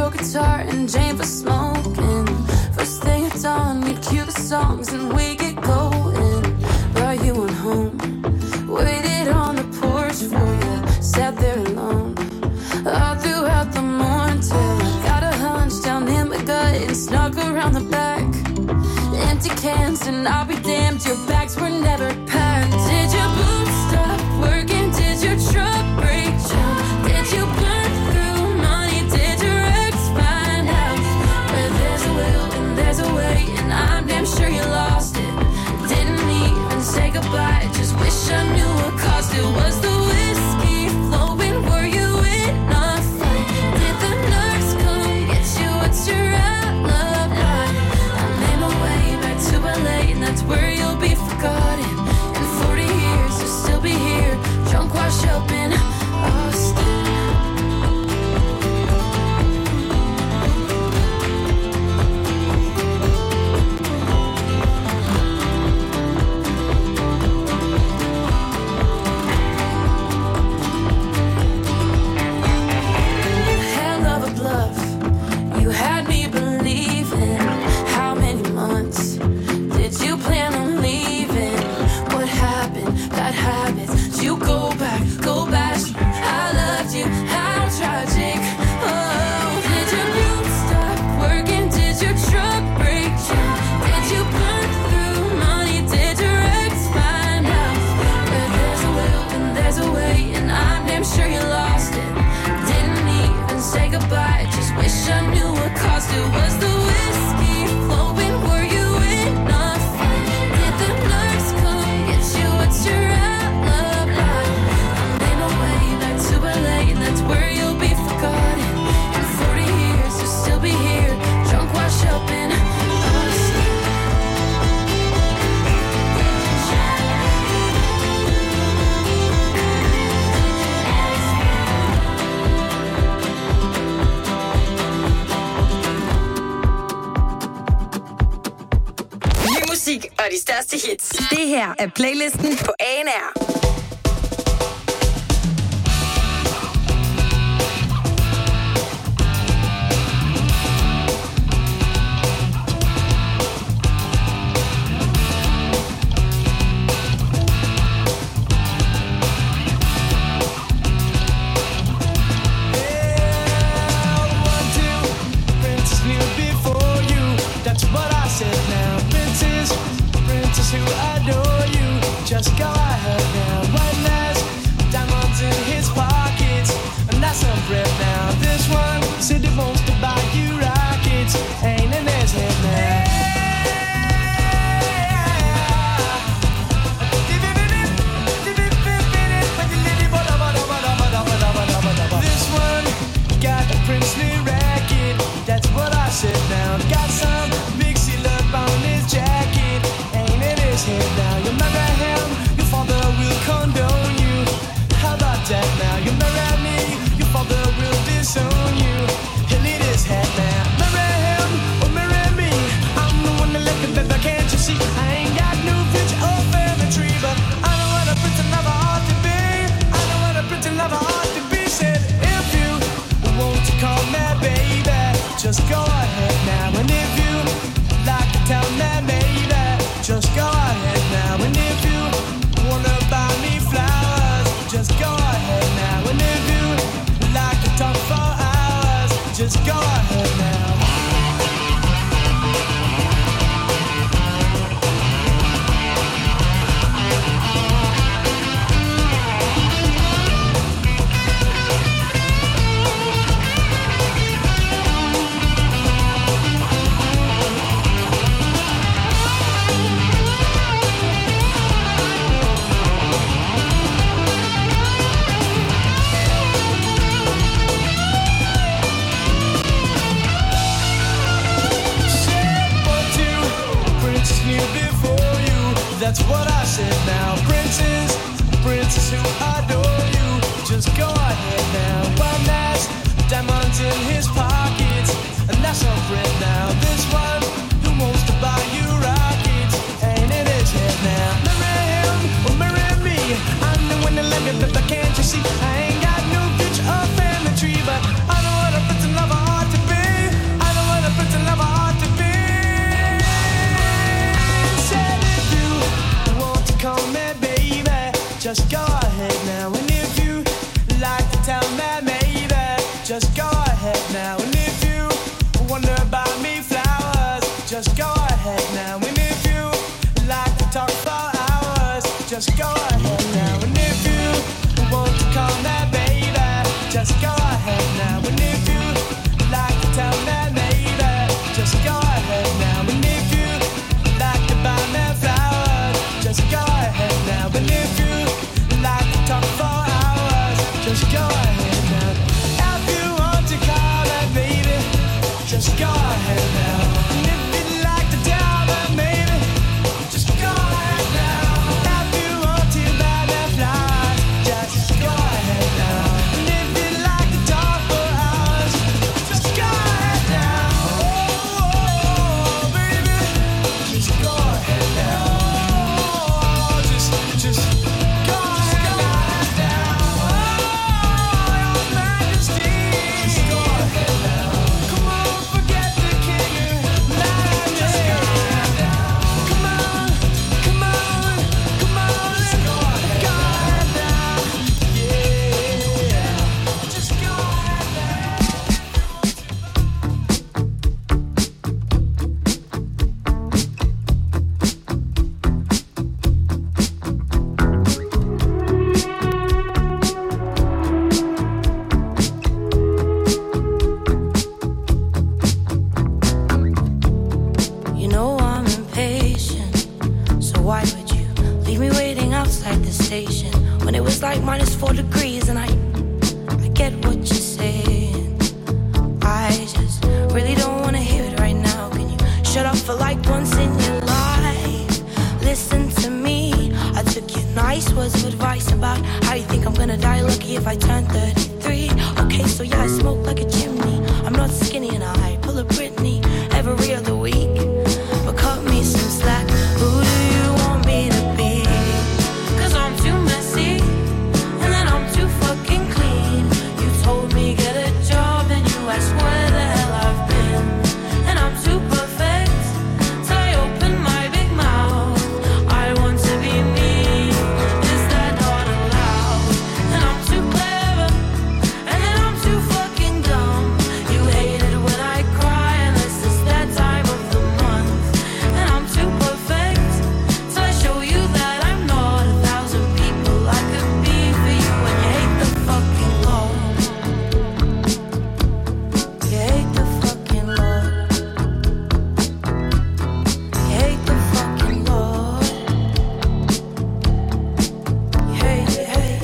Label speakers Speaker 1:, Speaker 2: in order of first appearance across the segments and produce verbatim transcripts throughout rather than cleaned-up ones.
Speaker 1: slow guitar and Jane for smoking. First thing at dawn, we cue the songs and we get going. Brought you on home, waited on the porch for you, sat there alone all throughout the morning till I got a hunch down in my gut and snuck around the back. Empty cans and I'll be damned, your bags were never packed. Did your boots stop working? Did your truck break down? Did you burn through money? Did your ex find out? Where there's a will and there's a way, and I'm damn sure you lost it. Didn't even say goodbye, just wish I knew what caused it. Was the whiskey flowing? Were you in a fight? Did the nurse come get you? What's your alibi? I made my way back to L A, and that's where you'll be forgotten. In forty years, you'll still be here, drunk, washed up in Austin. Hell of a bluff, you had me believing. How many months did you plan on leaving? What happened? Bad habits. Did you go back? Go back. I loved you. How tragic. Oh, did your boots stop working? Did your truck break down? Did you burn through money? Did your ex find out? Where there's a will and there's a way, and I'm damn sure you lost it. Didn't even say goodbye, just wish I knew what caused it. Was the whiskey flowing? Were you in a fight? Did the nurse come get you? What's your alibi? I made my way back to L A, and that's where you'll be forgotten. In forty years, you'll still be here, drunk, washed up in Austin.
Speaker 2: Ny musik og de største hits. Det her er playlisten på A N R.
Speaker 3: Princess knew before you. That's what I said now. Princess, princess who adore you. Just go ahead now. One last diamonds in his pockets, and that's some bread now. This one said he wants to buy you rockets. Ain't in his head now. This one got a princely racket. That's what I said now. Got some big seal up on his jacket. Ain't in his head now. You marry him, your father will condone you. How about that now? You marry me, your father will disown you. He'll eat his head now. Marry him or marry me. I'm the one that left the baby, can't you see? I ain't got no future or family tree, but I know what a prince and lover ought to be. I know what a prince and lover ought to be. Said if you want to call me baby, just go ahead now. And if you like to tell me maybe, just go ahead now. And if you wanna buy me flowers, just go ahead now. And if you like to talk for hours, just go ahead now. That's what I said now. Princess, princess who adore you. Just go ahead now. One last diamonds in his pockets, and that's all bread now. This one who wants to buy you rockets ain't in his head now. Marry him or marry me. I'm the one that let me, but can't you see? I ain't got no future or family tree, but I know what a prince and lover ought to be. just go ahead now. And if you want to call that baby, just go ahead now. And if you like to tell that maybe, just go ahead now. And if you like to buy me flowers, just go ahead now. And if you like to talk for hours, just go ahead now. If you want to call that baby, just go ahead now. And if you'd like to tell that maybe, just go ahead now. If you want to buy me flowers, just go ahead now. And if you'd like to talk for hours, just go ahead now. Oh, baby, just go ahead now. Oh, just, just go ahead now. Oh, your majesty, just go ahead now. Come on, forget the king and majesty. Just go ahead now. Come on, come on, come on, just go ahead now. Yeah, just go ahead now.
Speaker 1: You know I'm impatient, so why would you leave me waiting outside the station when it was like minus four degrees? And I, I get what you're saying. I just really don't wanna hear it right now. Can you shut up for like once in your life? Listen to me. I took your nice words of advice about how you think I'm gonna die lucky if I turn thirty-three. Okay, so yeah, I smoke like a chimney. I'm not skinny and I pull a Britney every other week. But cut me some slack. Who do you want me to be? Cause I'm too messy, and then I'm too fucking clean. You told me get a job, and you asked where the hell I've been. And I'm too perfect, till I open my big mouth. I want to be me, is that not allowed? And I'm too clever, and then I'm too fucking dumb. You hate it when I cry, unless it's that time of the month. And I'm too perfect, till I show you that I'm not a thousand people I could be for you. And you hate the fucking Lord. You hate the fucking Lord. You hate the fucking Lord. You hate, you hate.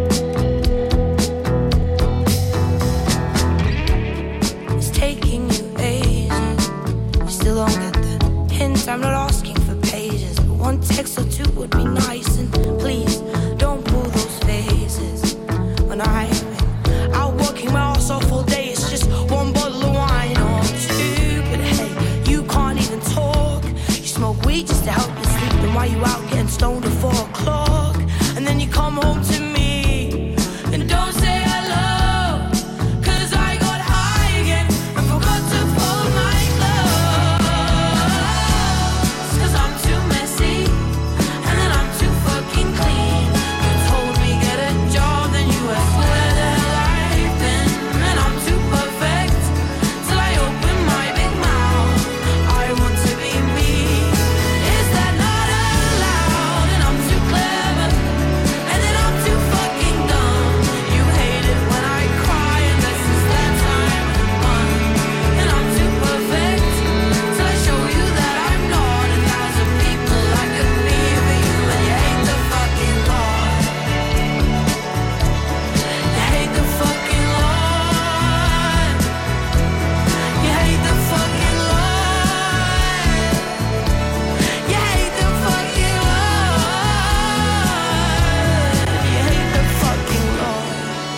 Speaker 1: It's taking you ages. You still don't get the hint. I'm not asking for pages, but one text or two would be nice. And please don't pull those faces. When I've been out working my ass off all day, it's just one bottle of wine or two. But hey, you can't even talk. You smoke weed just to help you sleep. And why you out getting stoned at four o'clock? And then you come home to me and don't say hello. Cause I got high again and forgot to fold my clothes. Cause I'm too messy, and then I'm too fucking clean. You told me get a job, then you asked where the hell I've been. And I'm too perfect, till I open my big mouth. I want to be me, is that not allowed? And I'm too clever, and then I'm too fucking dumb. You hate it when I cry, unless it's that time of the month. And I'm too perfect, till I show you that I'm not a thousand people I could be for you. And you hate the fucking Lord. You hate the fucking Lord. You hate the fucking Lord. You hate the fucking Lord. You hate the fucking Lord.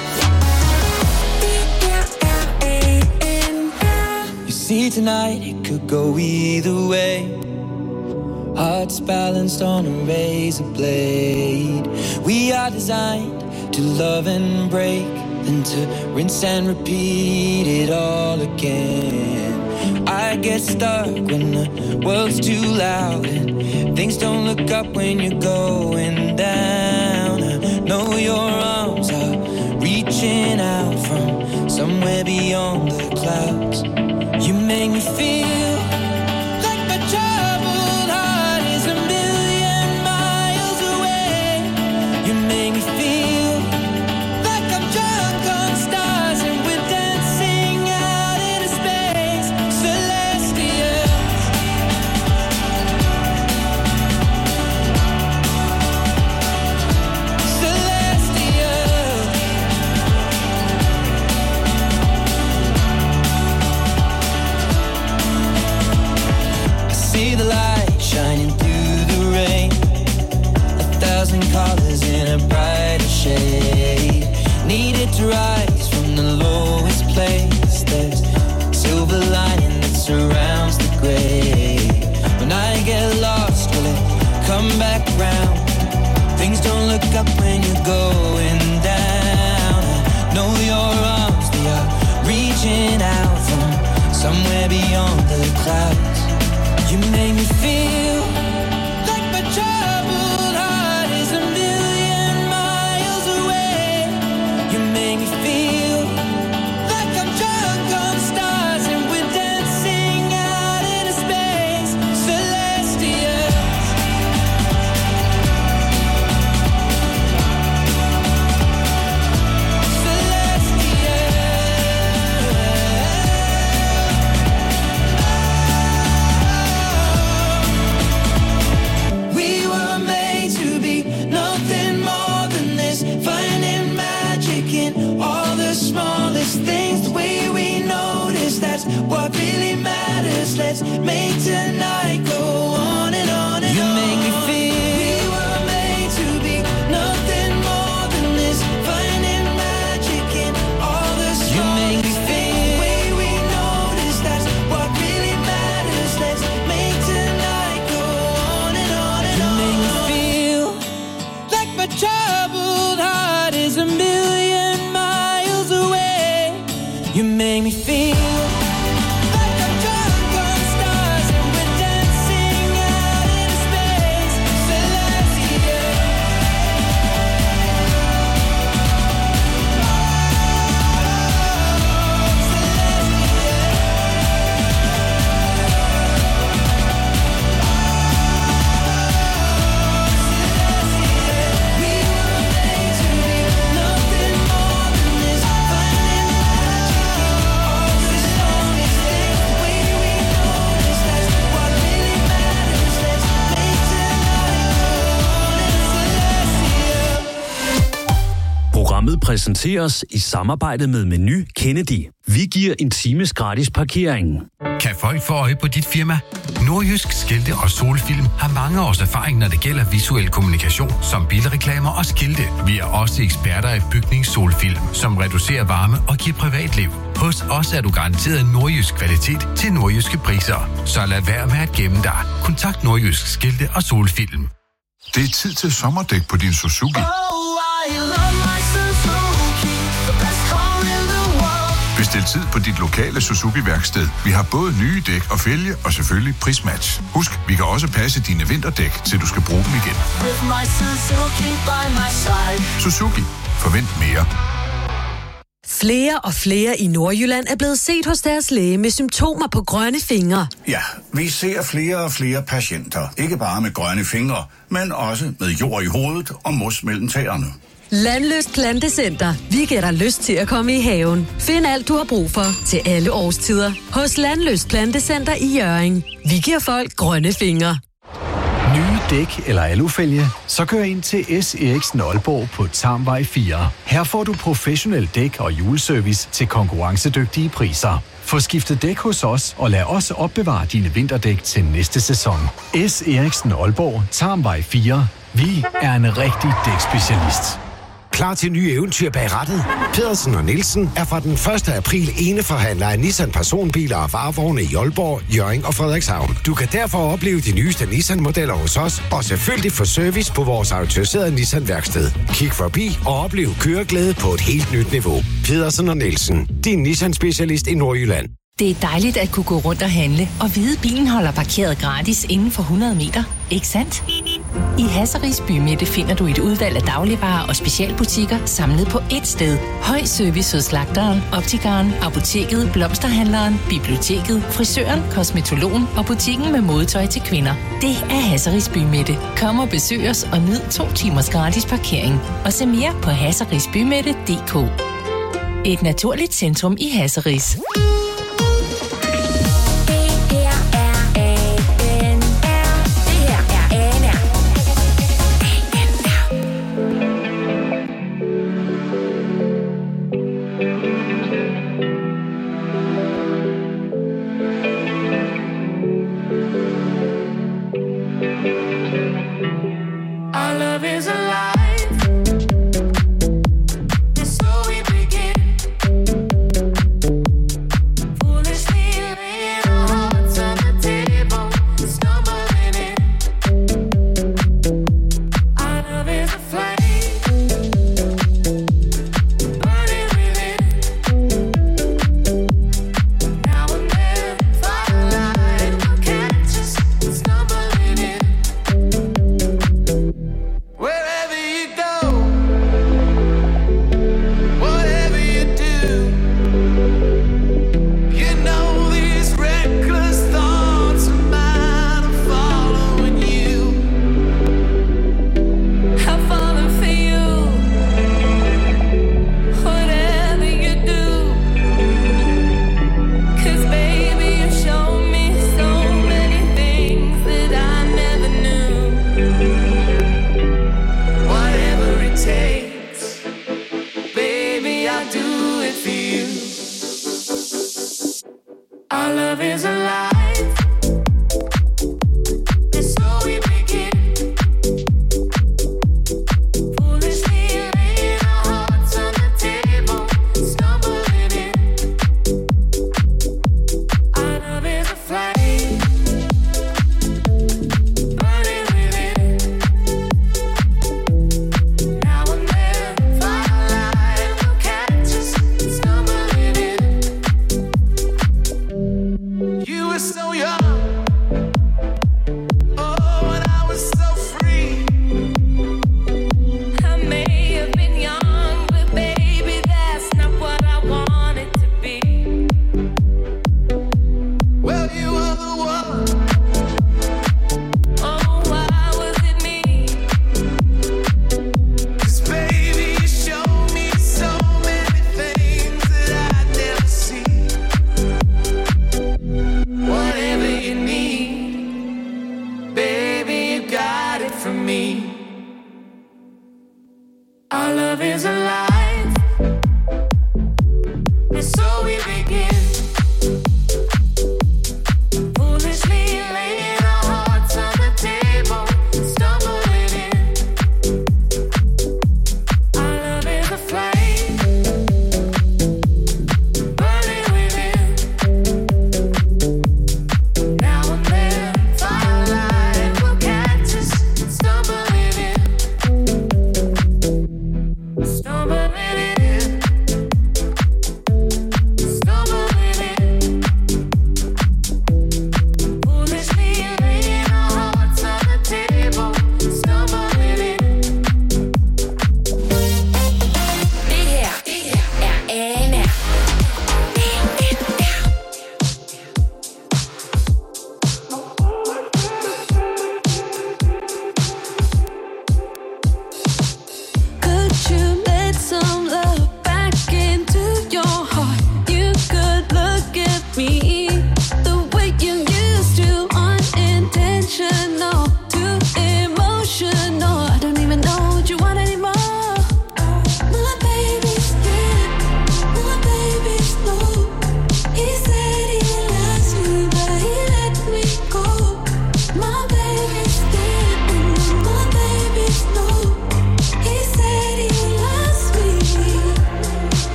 Speaker 3: You see tonight it could go either way. Hearts balanced on a razor blade. We are designed to love and break, then to rinse and repeat it all again. I get stuck when the world's too loud and things don't look up when you're going down. I know your arms are reaching out from somewhere beyond the clouds. You make me feel like my troubled heart is a million miles away.
Speaker 4: colors in a brighter shade. Needed to rise from the lowest place. There's silver lining that surrounds the gray. When I get lost, will it come back round? Things don't look up when you're going down. I know your arms, they are reaching out from somewhere beyond the clouds. You make me feel like my troubled heart is a million miles away. You make me feel like I'm drunk on stars and we're dancing out into space. Celestials. What really matters, let's make tonight go on and on and on. You make me feel we were made to be nothing more than this, finding magic in all the small. You make me feel the way we notice, that's what really matters, let's make tonight go on and on and on. You make me feel like my troubled heart is a million miles away. You make me feel
Speaker 5: præsenteres i samarbejde med Meny Kennedy. Vi giver en times gratis parkering.
Speaker 6: Kan folk få øje på dit firma? Nordjysk Skilte og Solfilm har mange års erfaring, når det gælder visuel kommunikation, som bilreklamer og skilte. Vi er også eksperter i bygningssolfilm, som reducerer varme og giver privatliv. Hos os er du garanteret nordjysk kvalitet til nordjyske priser. Så lad være med at gemme dig. Kontakt Nordjysk Skilte og Solfilm.
Speaker 7: Det er tid til sommerdæk på din Suzuki. Bestil tid på dit lokale Suzuki-værksted. Vi har både nye dæk og fælge, og selvfølgelig prismatch. Husk, vi kan også passe dine vinterdæk, til du skal bruge dem igen. Suzuki. Forvent mere.
Speaker 8: Flere og flere i Nordjylland er blevet set hos deres læge med symptomer på grønne fingre.
Speaker 9: Ja, vi ser flere og flere patienter. Ikke bare med grønne fingre, men også med jord i hovedet og mos mellem tæerne.
Speaker 8: Landløst Plantecenter. Vi giver dig lyst til at komme i haven. Find alt, du har brug for til alle årstider hos Landløst Plantecenter i Hjørring. Vi giver folk grønne fingre.
Speaker 10: Nye dæk eller alufælge, så kør ind til S. Eriksen Aalborg på Tarmvej fire. Her får du professionel dæk og hjulservice til konkurrencedygtige priser. Få skiftet dæk hos os, og lad os opbevare dine vinterdæk til næste sæson. S. Eriksen Aalborg, Tarmvej fire. Vi er en rigtig dækspecialist.
Speaker 11: Klar til nye eventyr bag rattet? Pedersen og Nielsen er fra den første april eneforhandler af Nissan personbiler og varevogne i Aalborg, Hjørring og Frederikshavn. Du kan derfor opleve de nyeste Nissan-modeller hos os, og selvfølgelig få service på vores autoriserede Nissan-værksted. Kig forbi og oplev køreglæde på et helt nyt niveau. Pedersen og Nielsen, din Nissan-specialist i Nordjylland.
Speaker 12: Det er dejligt at kunne gå rundt og handle, og vide, at bilen holder parkeret gratis inden for hundrede meter. Ikke sandt? I Hasseris Bymidte finder du et udvalg af dagligvarer og specialbutikker samlet på ét sted. Høj service hos slagteren, optikeren, apoteket, blomsterhandleren, biblioteket, frisøren, kosmetologen og butikken med modetøj til kvinder. Det er Hasseris Bymidte. Kom og besøg os og nyd to timers gratis parkering. Og se mere på hasserisbymidte punktum d k. Et naturligt centrum i Hasseris.
Speaker 3: Our love is alive. Our love is alive. And so we begin. Foolishly laying our hearts on the table, stumbling in. Our love is a flame, burning within. Now and then, firelight will catch us stumbling in. You were so young, oh, and I was so free.
Speaker 1: I may have been young, but baby, that's not what I wanted to be.
Speaker 3: Well, you were the one.
Speaker 1: Oh, why was it me?
Speaker 3: 'Cause baby, you showed me so many things that I'd never see. Whatever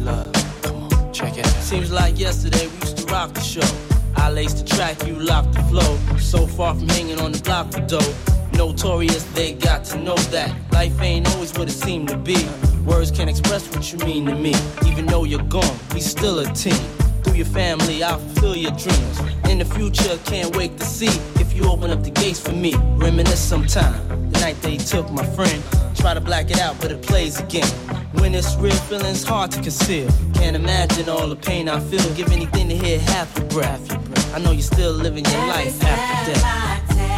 Speaker 13: love. Come on, check it out. Seems like yesterday we used to rock the show. I laced the track, you locked the flow. So far from hanging on the block for dough. Notorious, they got to know that life ain't always what it seemed to be. Words can't express what you mean to me. Even though you're gone, we still a team. Through your family, I'll fulfill your dreams. In the future, can't wait to see if you open up the gates for me. Reminisce sometime, the night they took my friend. Try to black it out, but it plays again. When it's real, feeling's hard to conceal. Can't imagine all the pain I feel. Give anything to hear half your breath. I know you're still living your life after death.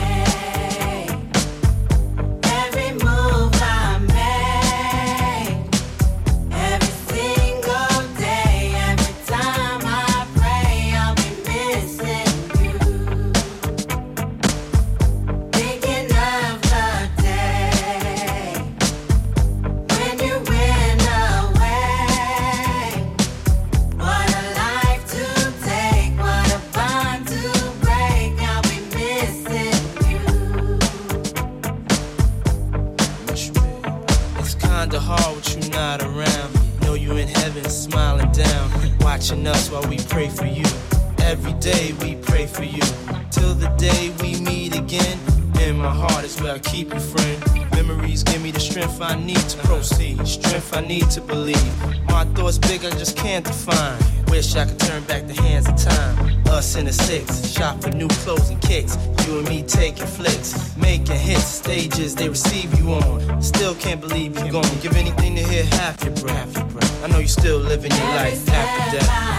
Speaker 13: Watching us while we pray for you. Every day we pray for you. Till the day we meet again. In my heart is where I keep you, friend. Memories give me the strength I need to proceed. Strength I need to believe. My thoughts big, I just can't define. Wish I could turn back the hands of time. Us in the six, shop for new clothes and kicks. You and me taking flicks, making hits. Stages they receive you on. Still can't believe you're gone. Give anything to hear half your breath. I know you're still living your life after death.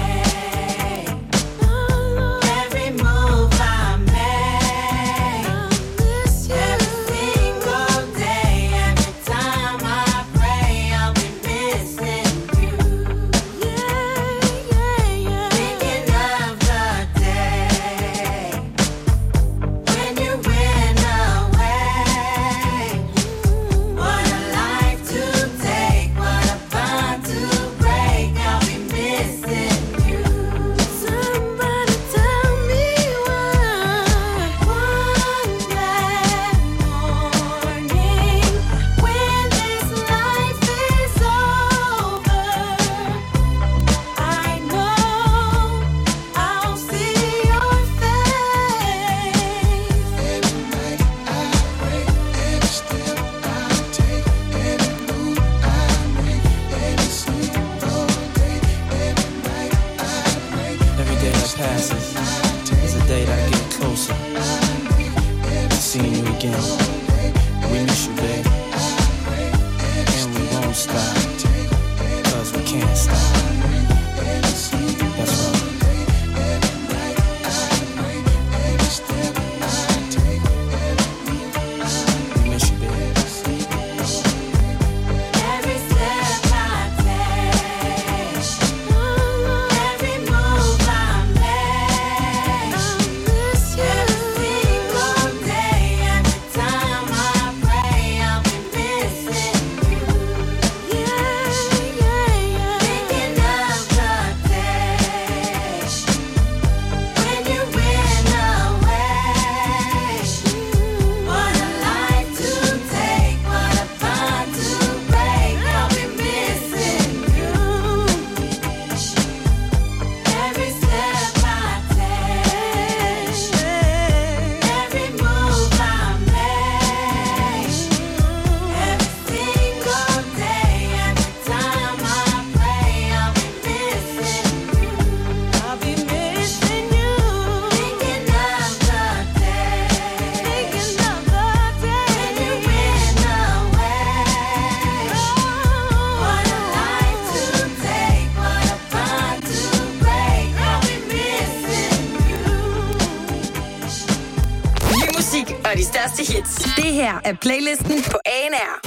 Speaker 2: Og de største hits. Det her er playlisten på A N R.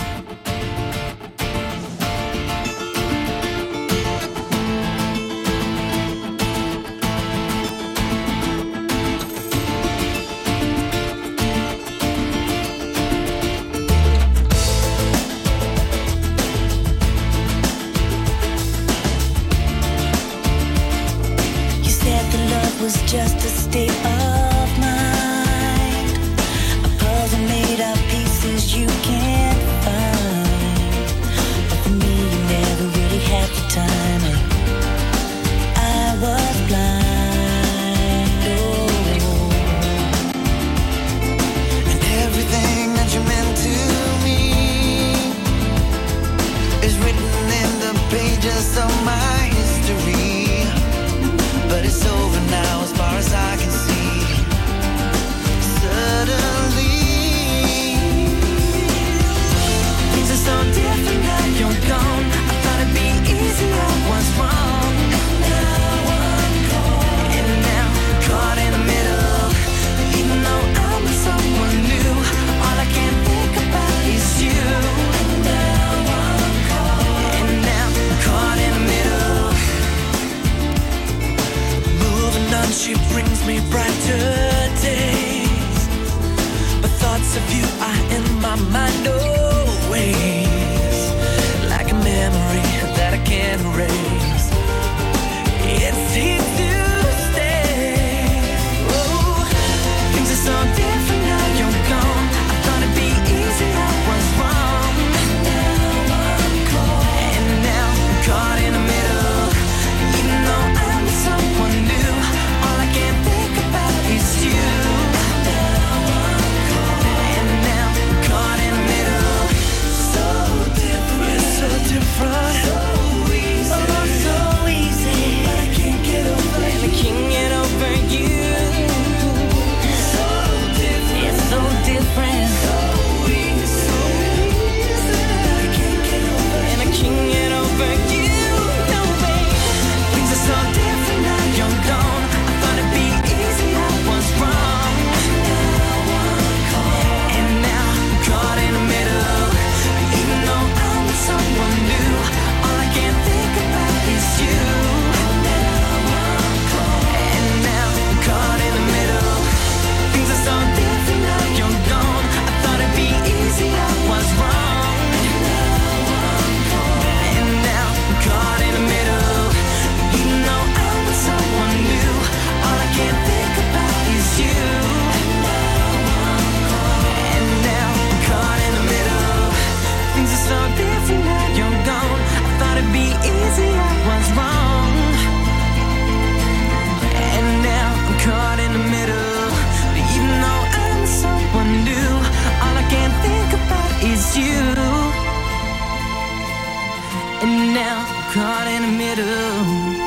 Speaker 14: You said the love was just a state of mind, a puzzle made of pieces you can't find. But for me, you never really had to
Speaker 4: my history, but it's over now as far as I can see. Suddenly things are so different now you're gone. I thought it'd be easier, what's wrong? Now I'm gone, and now I'm caught in the middle. Even though I'm with someone new, all I can think about is you. Now I'm caught, and now I'm caught in the middle. Moving on, she brings me brighter days, but thoughts of you are in my mind always, like a memory that I can't erase. It's here to stay. Oh, things are so different now you're gone. I thought it'd be easier, what's wrong? Now I'm caught, and now I'm caught in the middle. Even though I'm with someone new, all I can think about is you. Now I'm caught, and now I'm caught in the middle. So different, so different, so easy, oh so easy. But I can't get over it, and I can't get over you. So different, it's so different, so easy, so easy. But I can't get over it, and I can't get over you. No way, things are so different now you're gone. I thought it'd be easier, what's wrong? Now I'm caught, and now I'm caught in the middle. Even though I'm with someone new, all I can think about is you. Now I'm caught, and now I'm caught in the middle. Things are so different now you're gone. I thought it'd be easier, what's wrong? Now I'm caught, and now I'm caught in the middle. Even though I'm with someone new, all I can think about is you. Now I'm caught, and now I'm caught in the middle. Things are so different now you're gone. I thought it'd be easier, what's wrong? And now I'm caught in the middle. But even though I'm with someone new, all I can think about is you. And now I'm caught in the middle.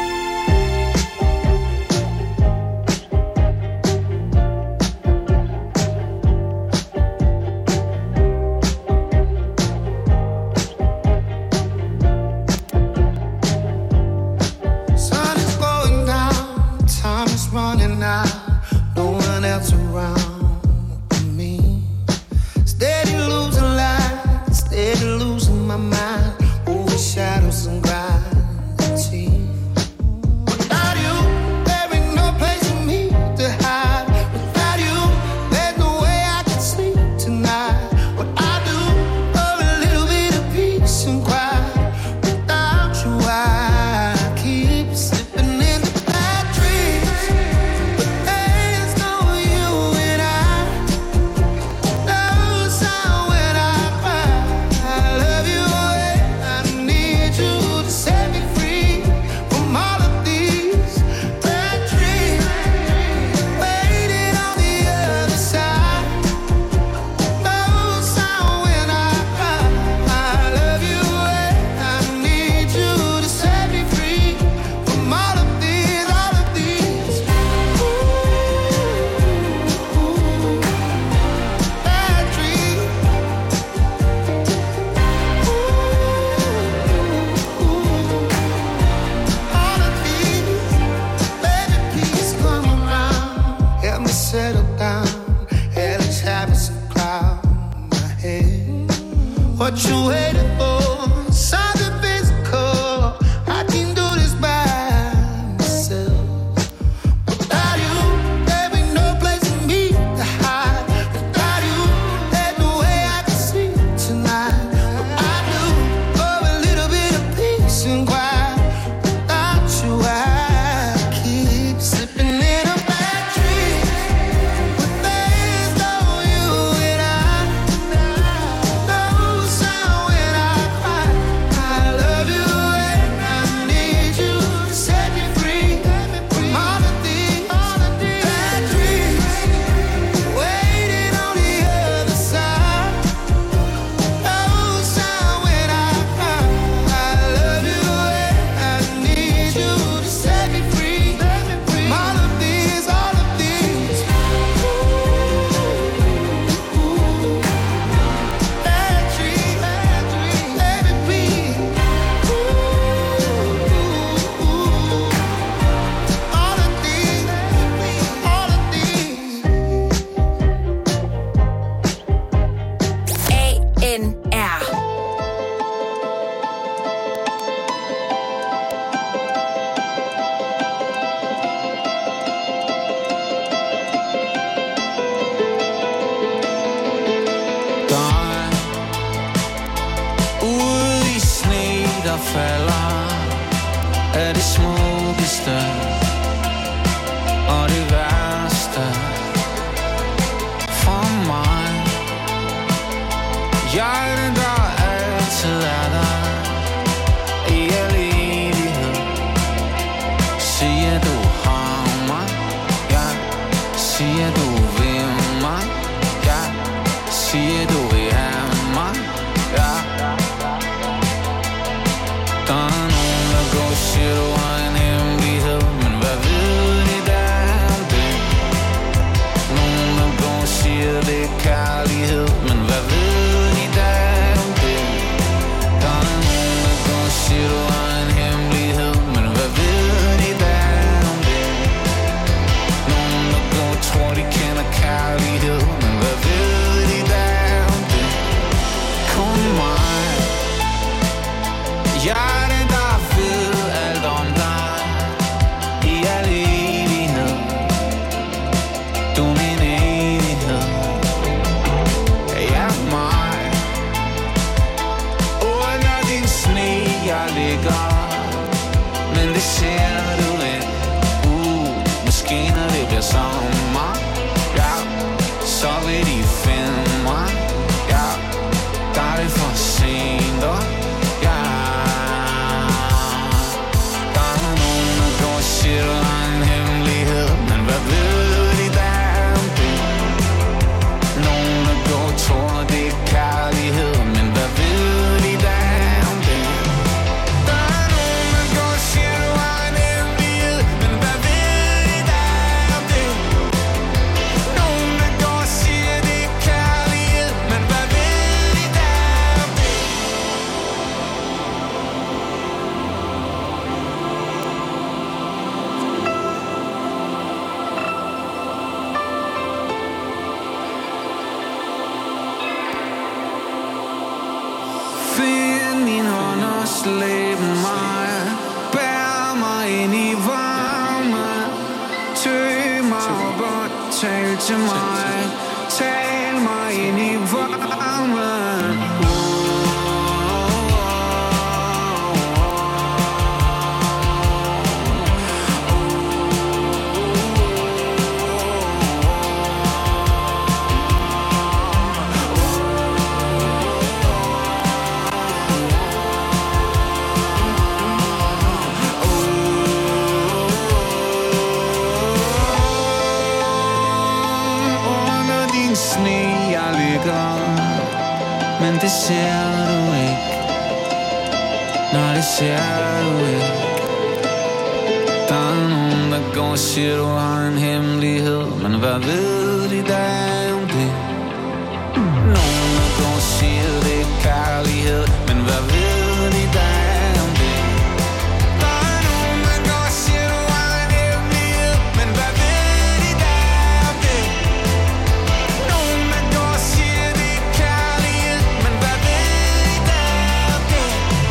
Speaker 3: Sun is going down, time is running out, no one else around me. Steady losing light, steady losing my mind, over shadows and gravity. Without you, there ain't no place for me to hide. Without you, there's no way I can sleep tonight. What I do, for a little bit of peace and quiet. Without you, I keep slipping into bad dreams. But there's no you and I. No sound when I cry. I love you away. I need you to set me free from all of these bad dreams. Waiting on the other side. No sound when I cry. I love you away. I need you to set me free from all of these, all of these. Ooh, bad dreams. All of these, baby, please come around. Help me settle down. Hellish habits and cloud my head. What you waiting for? Something physical. I can do this by myself. Without you, there ain't no place for me to hide. Without you, there's no way I can sleep tonight. What I do, for a little bit of peace and quiet. Without you, I keep slipping in a bad dream. But there's no you and I. No sound when
Speaker 4: falder er det smukkeste og det værste for mig. Jeg er den, der altid er der i al evighed. Siger du har mig, ja. Siger du vil mig, ja. Siger du vil have mig, ja. Der er nogen, der går og siger, du har en hemmelighed, men hvad ved de der om det? Nogen, der går og siger, det er kærlighed, men hvad ved de der om det? Der er nogen, der går og siger, du har en hemmelighed, men hvad ved de der om det? Nogen, der går og tror, de kender kærlighed, men hvad ved de der om det? Kun mig. Jeg er den, der ved alt om dig i al evighed. Du er min evighed. Ja, mig. Under din sne jeg ligger, men det ser du ikke. Uh, måske når det bliver sommer, ja, så vil de finde mig. Ja, der er det for sent, og ja. Siger du har en hemmelighed, men hvad ved de der om det? Nogen der går og tror, det er kærlighed, men hvad ved de der om det? Der er nogen der går og siger, du har en hemmelighed, men hvad ved de der om det? Nogen der går og siger, det er kærlighed, men hvad ved de der om det? Find min hånd og slæb mig, bær mig ind i varme, tøg mig op og tal til mig, tal mig ind i varme. Men det ser du ikke. Nej, det ser du ikke. Der er nogen, der går og siger, du har en hemmelighed, men hvad ved de der om det? Nogen, der går og siger, det er kærlighed, men hvad ved de der om det? Der er nogen, der går og siger, du har en hemmelighed, men hvad ved de der om det? Nogen, der går og siger, det er kærlighed, men hvad ved de der om det?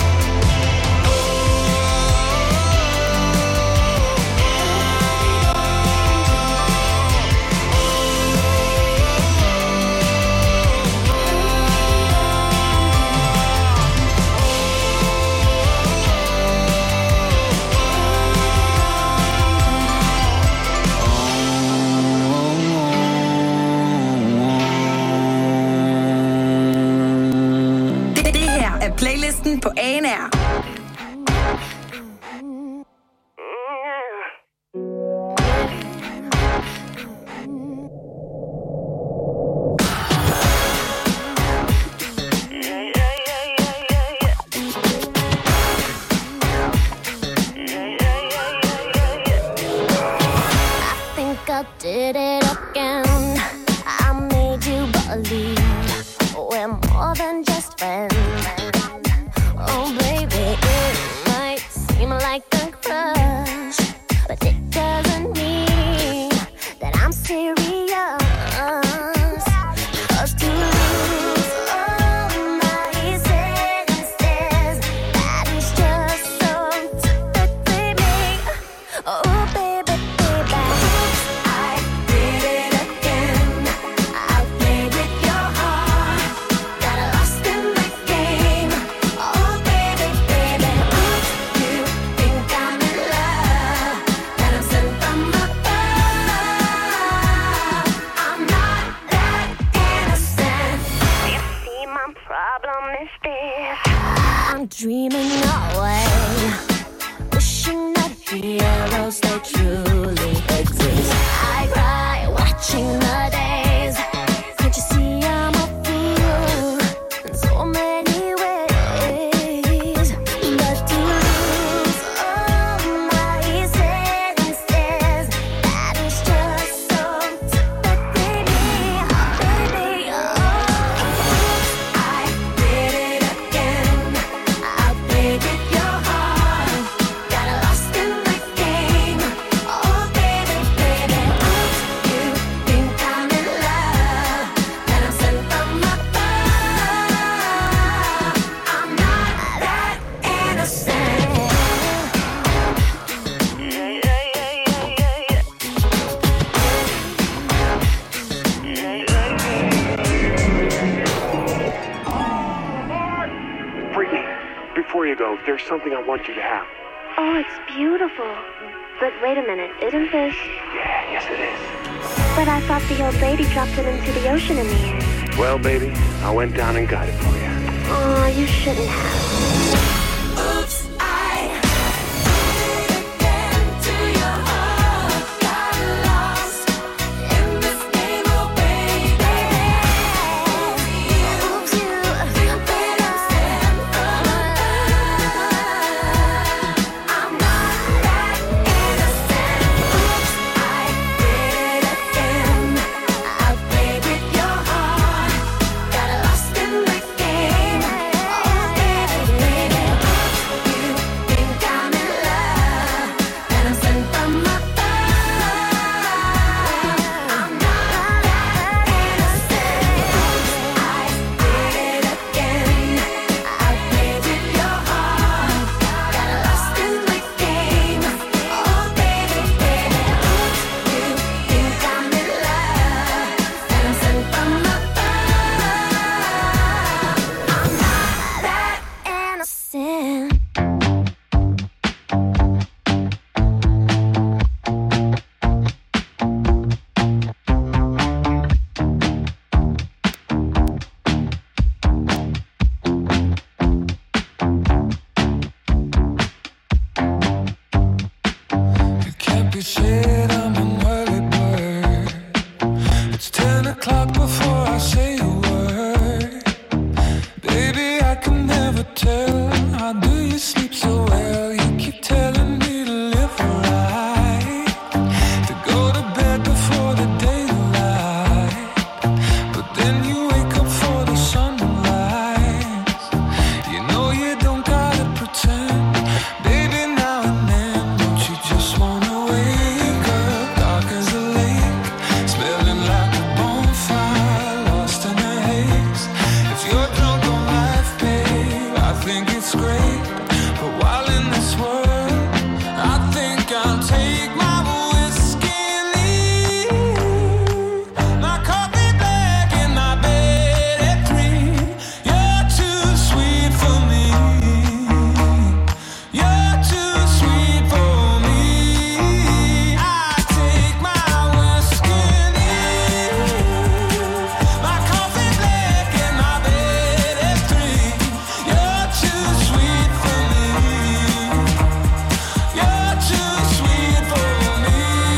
Speaker 2: Playlisten på A N R.
Speaker 15: I did it again. I made you believe we're more than just friends. Oh baby, it might seem like a crush, but it doesn't mean that I'm serious. 'Cause to lose all my senses, that is just so typically me. Oh baby, baby, I did it again. I played with your heart, got lost in the game. Oh baby, baby,
Speaker 16: there's something I want you to have.
Speaker 15: Oh, it's beautiful. But wait a minute, isn't this...
Speaker 16: Yeah, yes it is.
Speaker 15: But I thought the old lady dropped it into the ocean in the end.
Speaker 16: Well, baby, I went down and got it for you.
Speaker 15: Oh, you shouldn't have.
Speaker 1: Oops, I did it again to your heart. Got lost in this game, oh baby. Oops, you think that I'm stand for love. I'm not that innocent. Oops, I did it again. I played with your heart. Got lost in the game. Oh baby, baby. You think I'm in love, and I'm sent from above. I'm not that innocent. I did it again. I played with your heart. Got lost in the game. Oh baby, baby. You think I'm in love, and I'm sent from above. I'm not that innocent.
Speaker 3: It can't be said I'm an early bird. It's ten o'clock before I say a word. Baby, I can never tell. How do you sleep so well? You keep telling me to live right, to go to bed before the daylight. But then you wake up for the sunrise. You know you don't gotta pretend. Baby, now and then, don't you just wanna wake up dark as a lake, smelling like a bonfire, lost in a haze. If you're drunk on life, babe, I think it's great. But while in this world, I think I'll take my whiskey and leave. My coffee black and my bed at three. You're too sweet for me. You're too sweet for me. I take my whiskey and leave. My coffee black and my bed at three. You're too sweet for me. You're too sweet for me.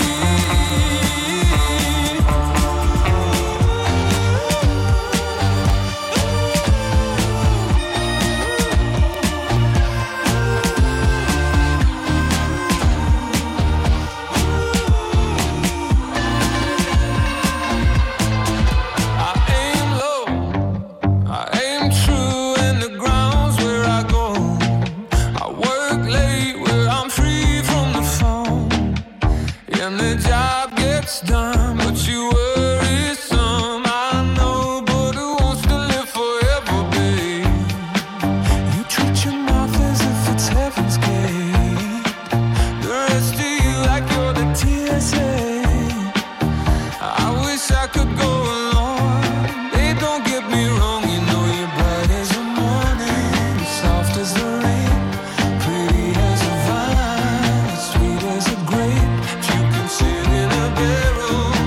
Speaker 3: I aim low, I aim true, and the ground's where I go. I work late where I'm free from the phone, and the job gets done, but you worry some. I know, but who wants to live forever, babe? You treat your mouth as if it's heaven's gate. The rest of you like you're the T S A. I wish I could go along. Babe, don't get me wrong, you know you're bright as the morning, soft as the rain, pretty as a vine, sweet as a grape. If you can sit in a barrel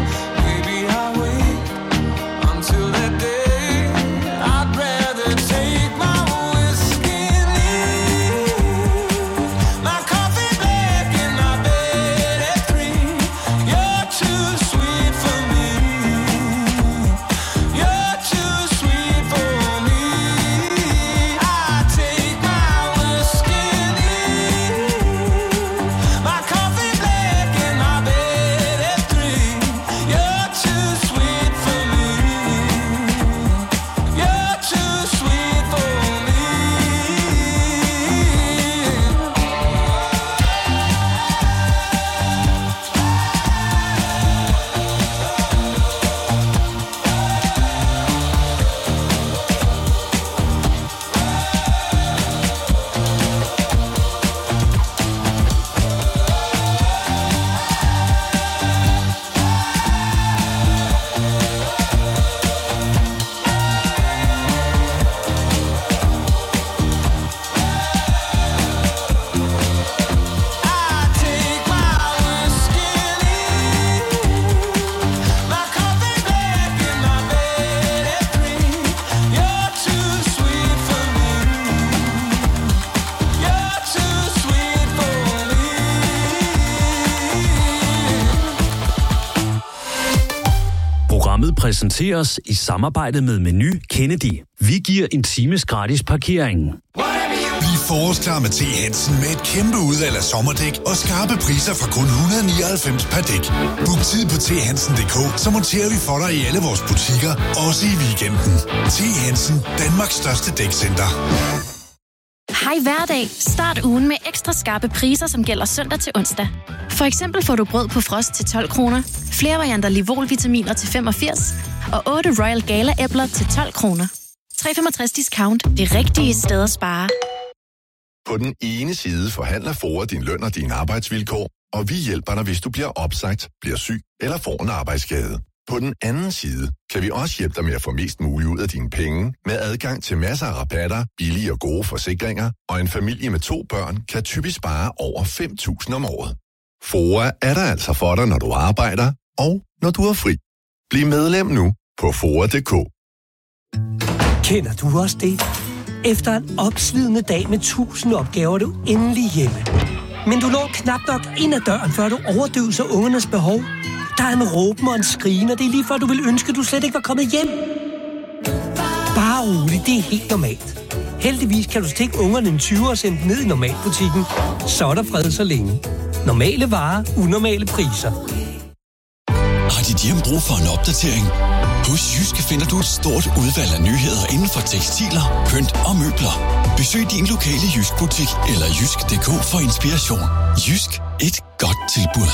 Speaker 5: præsenteres i samarbejde med Meny Kennedy. Vi giver en times gratis parkering.
Speaker 17: Bliv forårsklar med T. Hansen med et kæmpe udvalg af sommerdæk og skarpe priser fra kun et hundrede og nioghalvfems per dæk. Book tid på thansen punktum d k, så monterer vi for dig i alle vores butikker, også i weekenden. T. Hansen, Danmarks største dækcenter.
Speaker 18: Hej hverdag. Start ugen med ekstra skarpe priser, som gælder søndag til onsdag. For eksempel får du brød på frost til tolv kroner, flere varianter Livol-vitaminer til femogfirs og otte Royal Gala-æbler til tolv kroner. tre komma femogtres discount. Det rigtige sted at spare.
Speaker 19: På den ene side forhandler FOA din løn og dine arbejdsvilkår, og vi hjælper dig, hvis du bliver opsagt, bliver syg eller får en arbejdsskade. På den anden side kan vi også hjælpe dig med at få mest muligt ud af dine penge, med adgang til masser af rabatter, billige og gode forsikringer, og en familie med to børn kan typisk spare over fem tusind om året. FOA er der altså for dig, når du arbejder, og når du er fri. Bliv medlem nu på F O A punktum d k.
Speaker 20: Kender du også det? Efter en opslidende dag med tusind opgaver er du endelig hjemme. Men du når knap nok ind ad døren, før du overdøver ungernes behov. Der er en råben og en skrigen, og det er lige før, du vil ønske, at du slet ikke var kommet hjem. Bare rolig, det er helt normalt. Heldigvis kan du stikke ungerne en tyver og sende dem ned i normalbutikken. Så er der fred så længe. Normale varer, unormale priser.
Speaker 21: Har dit hjem brug for en opdatering? Hos Jysk finder du et stort udvalg af nyheder inden for tekstiler, pynt og møbler. Besøg din lokale Jysk-butik eller jysk punktum d k for inspiration. Jysk. Et godt tilbud.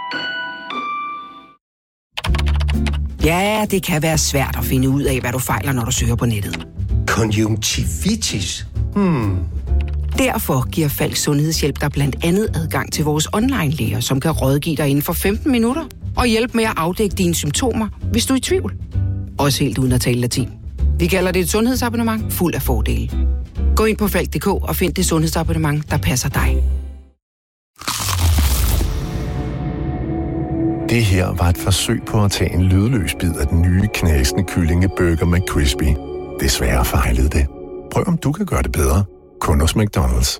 Speaker 22: Ja, det kan være svært at finde ud af, hvad du fejler, når du søger på nettet.
Speaker 23: Konjunktivitis? Hmm.
Speaker 22: Derfor giver Falk Sundhedshjælp dig blandt andet adgang til vores online-læger, som kan rådgive dig inden for femten minutter og hjælpe med at afdække dine symptomer, hvis du er i tvivl. Også helt uden at tale latin. Vi kalder det et sundhedsabonnement fuld af fordele. Gå ind på falk punktum d k og find det sundhedsabonnement, der passer dig.
Speaker 19: Det her var et forsøg på at tage en lydløs bid af den nye knasende kyllingeburger McCrispy. Desværre fejlede det. Prøv om du kan gøre det bedre. Kun hos McDonald's.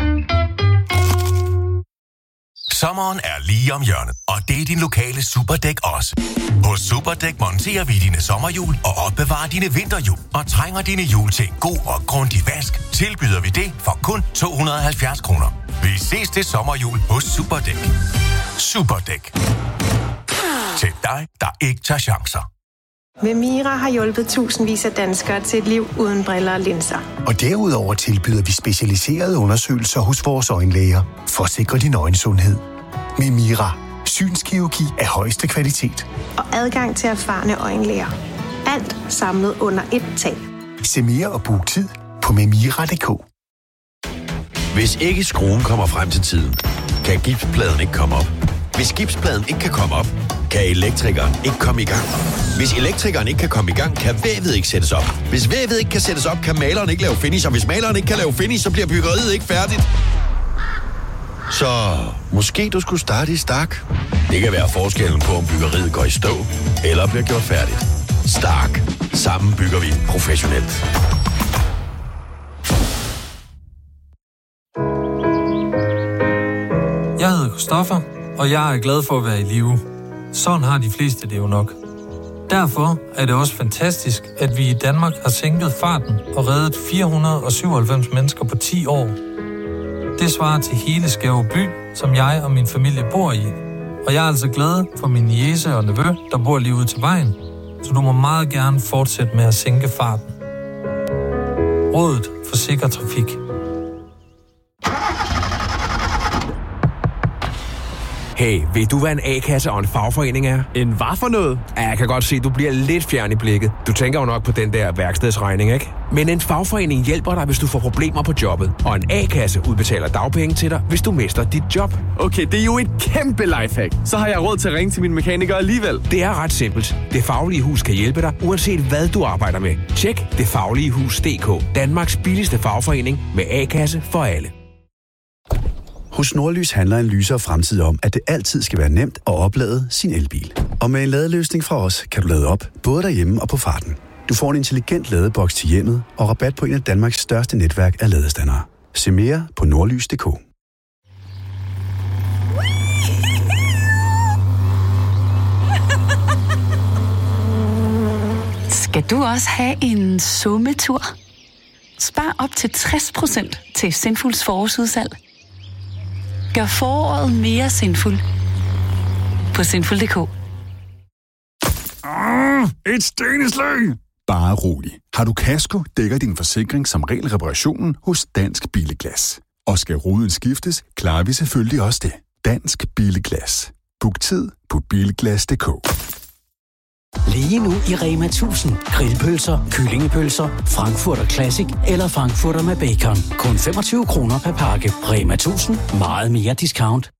Speaker 24: Sommeren er lige om hjørnet, og det er din lokale Superdæk også. Hos Superdæk monterer vi dine sommerhjul og opbevarer dine vinterhjul. Og trænger dine hjul til en god og grundig vask, tilbyder vi det for kun to hundrede og halvfjerds kroner. Vi ses til sommerhjul hos Superdæk. Superdæk. Til dig, der ikke tager chancer.
Speaker 25: Memira har hjulpet tusindvis af danskere til et liv uden briller og linser.
Speaker 23: Og derudover tilbyder vi specialiserede undersøgelser hos vores øjenlæger for at sikre din øjensundhed. Memira. Synskirurgi af højeste kvalitet.
Speaker 25: Og adgang til erfarne øjenlæger. Alt samlet under ét tag.
Speaker 23: Se mere og book tid på memira punktum d k.
Speaker 26: Hvis ikke skruen kommer frem til tiden, kan gipspladen ikke komme op. Hvis gipspladen ikke kan komme op, kan elektrikeren ikke komme i gang. Hvis elektrikeren ikke kan komme i gang, kan vævet ikke sættes op. Hvis vævet ikke kan sættes op, kan maleren ikke lave finish. Og hvis maleren ikke kan lave finish, så bliver byggeriet ikke færdigt. Så måske du skulle starte i Stark. Det kan være forskellen på, om byggeriet går i stå eller bliver gjort færdigt. Stark. Sammen bygger vi professionelt.
Speaker 27: Jeg hedder Christoffer, og jeg er glad for at være i live. Sådan har de fleste det jo nok. Derfor er det også fantastisk, at vi i Danmark har sænket farten og reddet fire hundrede og syvoghalvfems mennesker på ti år. Det svarer til hele Skæve by, som jeg og min familie bor i. Og jeg er altså glad for min niece og nevø, der bor lige ude til vejen. Så du må meget gerne fortsætte med at sænke farten. Rådet for sikker trafik.
Speaker 28: Hey, ved du, hvad en A-kasse og en fagforening er? En hvad for noget? Ja, jeg kan godt se, at du bliver lidt fjern i blikket. Du tænker jo nok på den der værkstedsregning, ikke? Men en fagforening hjælper dig, hvis du får problemer på jobbet. Og en A-kasse udbetaler dagpenge til dig, hvis du mister dit job.
Speaker 29: Okay, det er jo et kæmpe lifehack. Så har jeg råd til at ringe til min mekaniker alligevel.
Speaker 28: Det er ret simpelt. Det Faglige Hus kan hjælpe dig, uanset hvad du arbejder med. Tjek det faglige hus punktum d k. Danmarks billigste fagforening med A-kasse for alle.
Speaker 30: Hos Nordlys handler en lysere fremtid om, at det altid skal være nemt at oplade sin elbil. Og med en ladeløsning fra os, kan du lade op, både derhjemme og på farten. Du får en intelligent ladeboks til hjemmet og rabat på en af Danmarks største netværk af ladestandere. Se mere på nordlys punktum d k.
Speaker 4: du også have en sommetur? Spar op til tres procent til Sinfuls forårsudsalg. Gør foråret mere sinful på sinful punktum d k.
Speaker 6: Ah, et steneslag! Bare rolig. Har du kasko, dækker din forsikring som regel reparationen hos Dansk Billeglas. Og skal ruden skiftes, klarer vi selvfølgelig også det. Dansk Billeglas. Book tid på billeglas punktum d k.
Speaker 7: Lige nu i Rema tusind. Grillpølser, kyllingepølser, Frankfurter Classic eller Frankfurter med bacon. Kun femogtyve kroner per pakke. Rema tusind. Meget mere discount.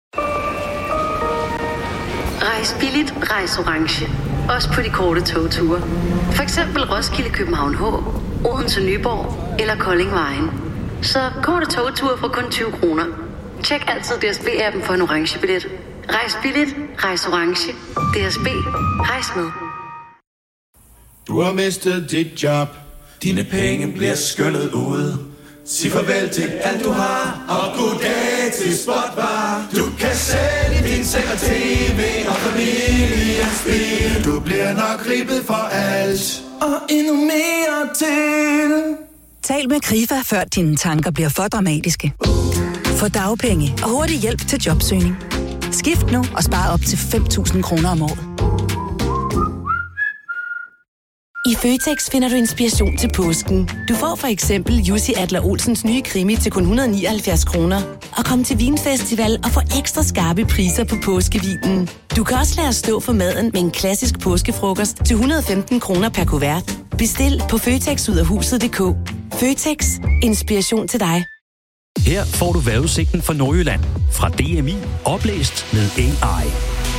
Speaker 8: Rejs billigt, rejs orange. Også på de korte togture. For eksempel Roskilde, København H, Odense, Nyborg eller Kolding Vejen. Så korte togture for kun tyve kroner. Tjek altid D S B-appen for en orange billet. Rejs billigt, rejs orange. D S B. Rejs med.
Speaker 3: Du har mistet dit job. Dine penge bliver skyllet ud. Sig farvel til alt du har. Og goddag til Spotbar. Du kan sælge din seng og tv og familiens bil. Du bliver nok ribbet for alt. Og endnu mere til.
Speaker 9: Tal med Krifa, før dine tanker bliver for dramatiske. Få dagpenge og hurtig hjælp til jobsøgning. Skift nu og spar op til fem tusind kroner om året.
Speaker 10: I Føtex finder du inspiration til påsken. Du får for eksempel Jussi Adler-Olsens nye krimi til kun et hundrede og nioghalvfjerds kroner. Og kom til Vinfestival og få ekstra skarpe priser på påskevinen. Du kan også lade os stå for maden med en klassisk påskefrokost til et hundrede og femten kroner per kuvert. Bestil på føtex ud af huset punktum d k. Føtex. Inspiration til dig.
Speaker 5: Her får du vejrudsigten for Nordjylland fra D M I, oplæst med A I.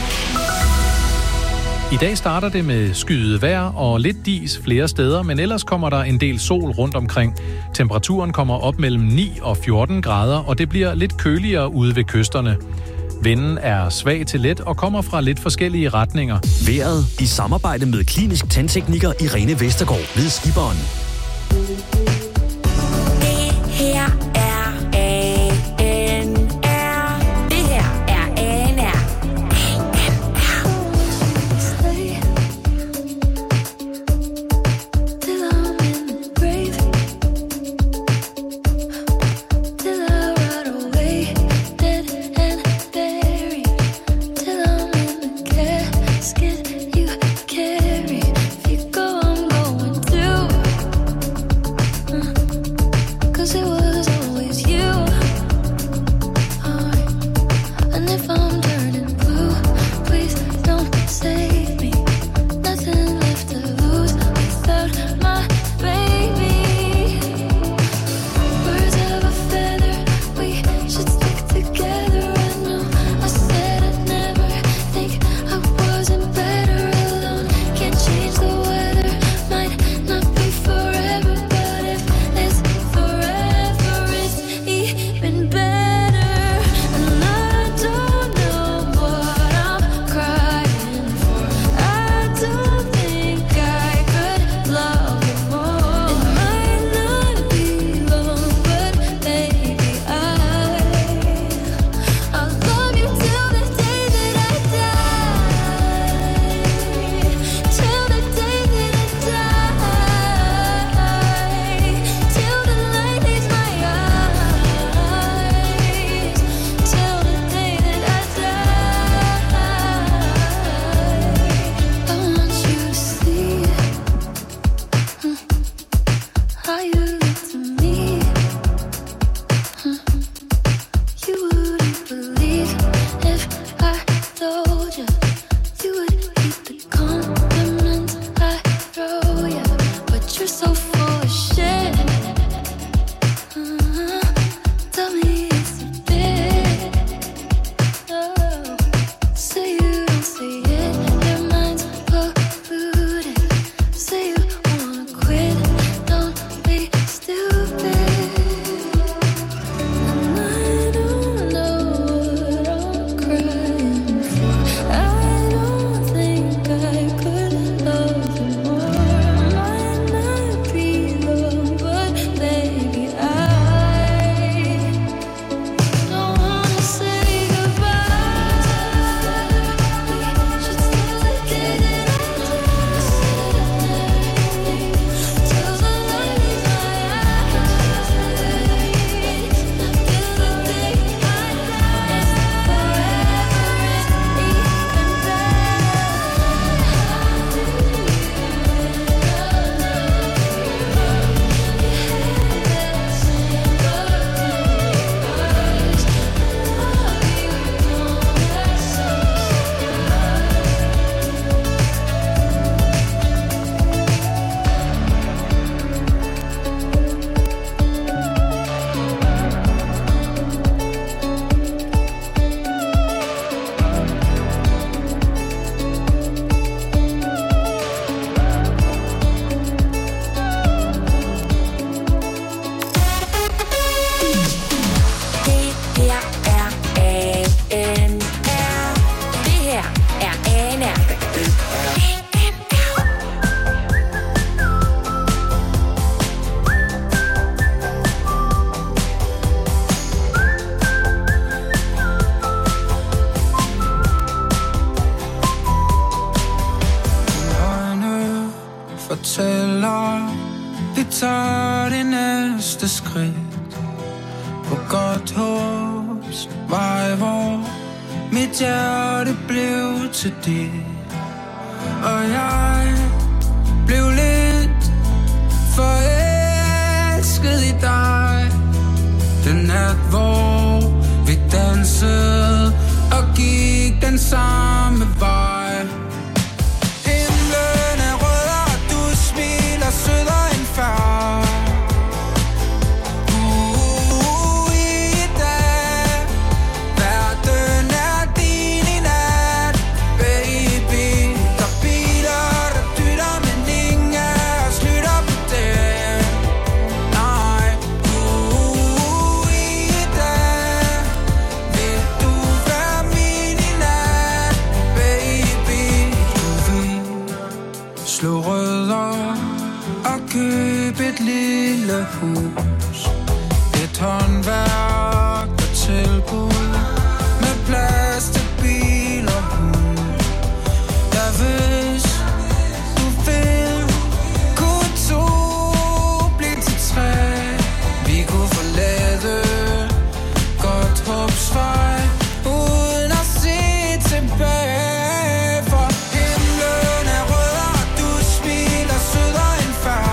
Speaker 11: I dag starter det med skyet vejr og lidt dis flere steder, men ellers kommer der en del sol rundt omkring. Temperaturen kommer op mellem ni og fjorten grader, og det bliver lidt køligere ude ved kysterne. Vinden er svag til let og kommer fra lidt forskellige retninger.
Speaker 5: Vejret i samarbejde med klinisk tandtekniker Irene Vestergaard ved Skiberen.
Speaker 2: Her er A N R. Det her er A N R.
Speaker 3: fortæller, vi tager det næste skridt på godt håbs vej, hvor mit hjerte blev til dit. Og jeg blev lidt forelsket i dig. Den nat, hvor vi dansede og gik den samme vej. Himlen er rød, og du smiler sødere end før. Uh, i dag, verden er din i nat, baby. Der er biler, der dytter, men ingen af os lytter på det. Nej, uh, i dag, vil du være min i nat, baby. Du vil slå rødder og købe et lille hus, et håndværk og tilbud med plads til bil og hund. Ja, hvis du vil, kunne to blive til tre. Vi kunne forlade godt håbsvej uden at se tilbage. For himlen er rød, og du smiler sødere end før.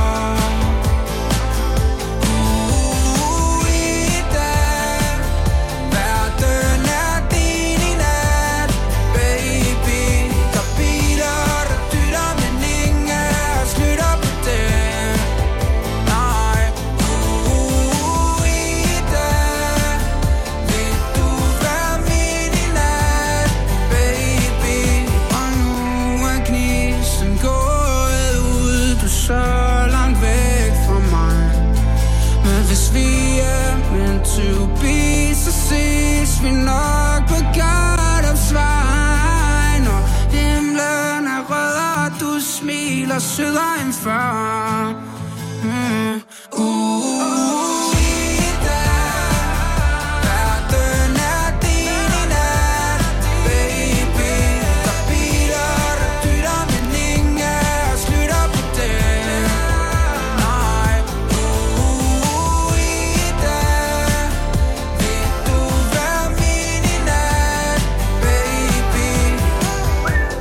Speaker 3: Uh, i dag, verden er din i nat, baby. Der er biler, der dytter, men ingen af os lytter på det. Nej, uh, i dag, vil du være min i nat, baby. Og nu er gnisten gået ud, du er så langt væk fra mig. Men hvis vi er meant to be, så ses vi nok på Gardopsvej. Når himlen er rød, og du smiler sødere end før. Mm. Uh, i dag, verden er din i nat, baby. Der er biler, der dytter, men ingen af os lytter på det. Nej, uh, i dag, vil du være min i nat, baby.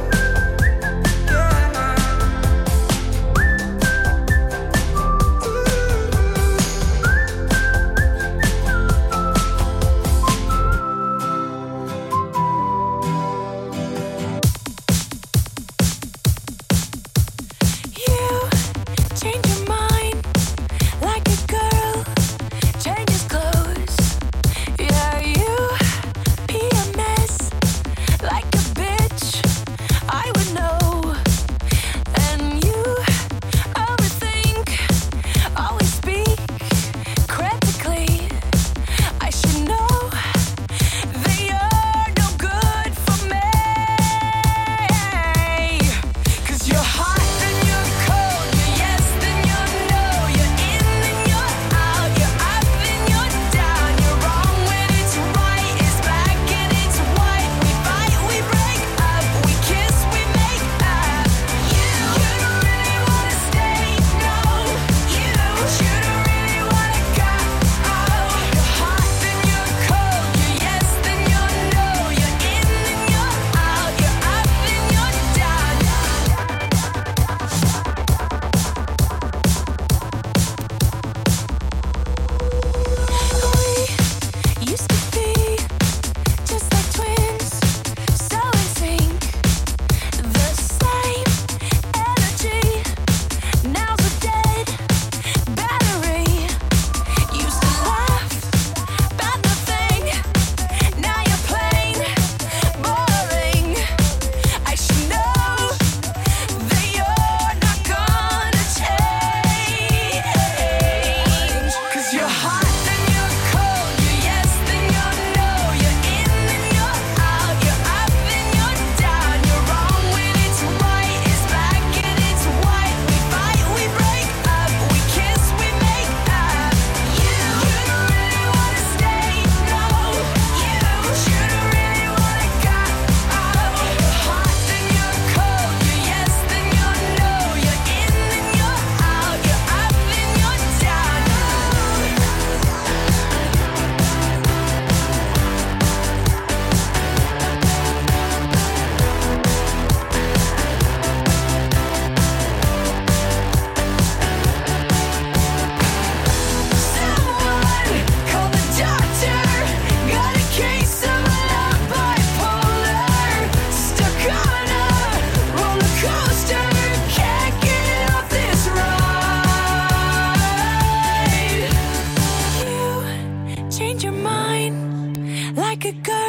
Speaker 3: Uh,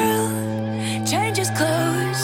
Speaker 2: world changes clothes.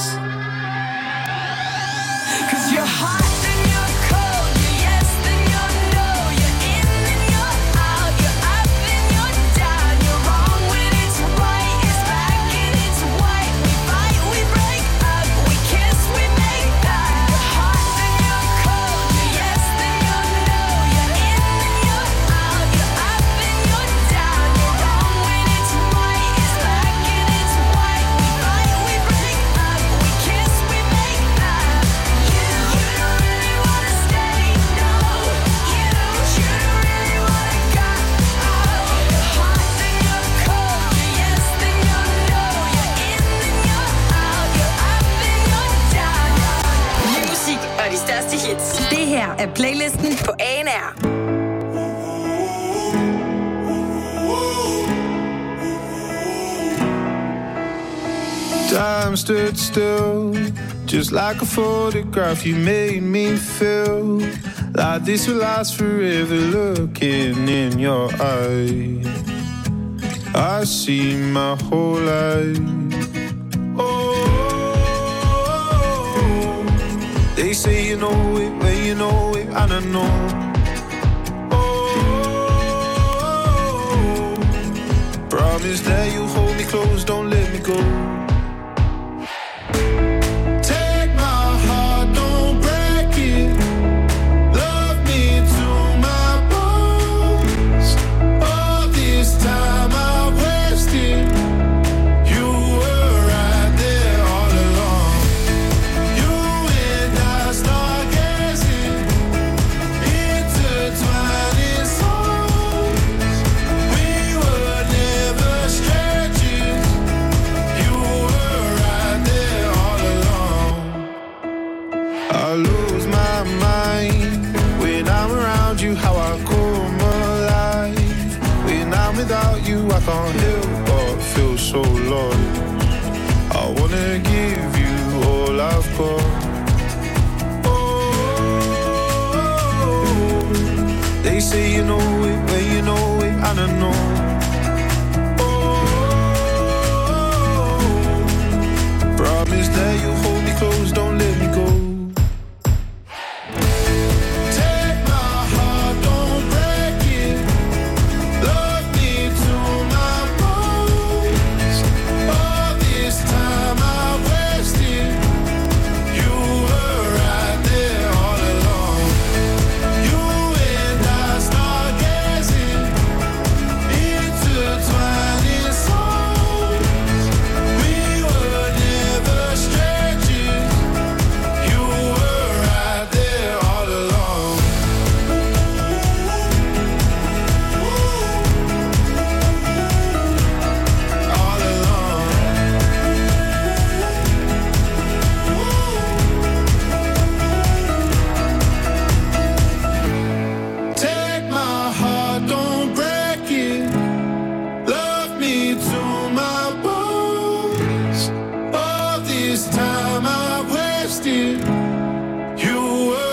Speaker 2: 'Cause you're hot, then you're cold, you're yes, then you're no, you're in, then you're out, you're up, then you're down, you're wrong when it's right, it's back and it's white. We fight, we break up, we kiss, we make that. You're hot, then you're cold, you're yes, then you're no, you're in, then you're out, you're up, then you're down, you're wrong when it's right, it's back and it's white. We fight, we break up, we kiss, we make that. You, you don't really wanna stay, no. You, you don't really wanna go. Oh, you're hot, then you're cold, you're yes, then you're no, you're in, then you're out, you're up, then you're down. Ny musik og de største hits. Det her er playlisten på A N R.
Speaker 3: Time stood still, just like a photograph. You made me feel like this will last forever. Looking in your eyes, I see my whole life. Oh, they say you know it, well you know it, and I know. Oh, promise that you hold me close, don't let me go. I can't help but feel so lost. I wanna give you all I've got. Oh, they say you know it, well you know it, and I know. Oh, promise that you'll hold me close, don't let me go. This time I wasted.